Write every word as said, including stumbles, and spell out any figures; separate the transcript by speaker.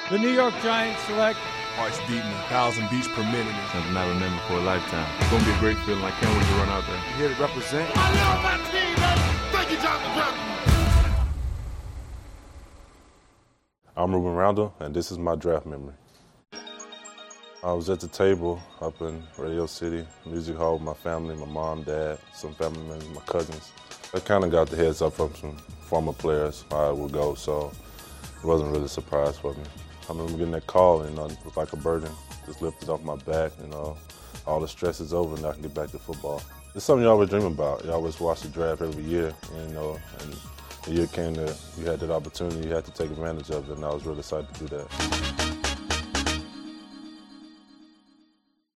Speaker 1: The New York Giants select
Speaker 2: hearts beating a thousand beats per minute.
Speaker 3: Something I remember for a lifetime. It's going to be a great feeling. I can't wait to run out there.
Speaker 2: Here to represent.
Speaker 4: I love my team, man. Thank you, Jonathan Brown.
Speaker 5: I'm Ruben Randall, and this is my draft memory. I was at the table up in Radio City Music Hall with my family, my mom, dad, some family members, my cousins. I kind of got the heads up from some former players how it would go, so it wasn't really a surprise for me. I remember getting that call, and you know, it was like a burden just lifted off my back. You know, all the stress is over, and I can get back to football. It's something you always dream about. You always watch the draft every year, you know, and the year came that you had that opportunity, you had to take advantage of it, and I was really excited to do that.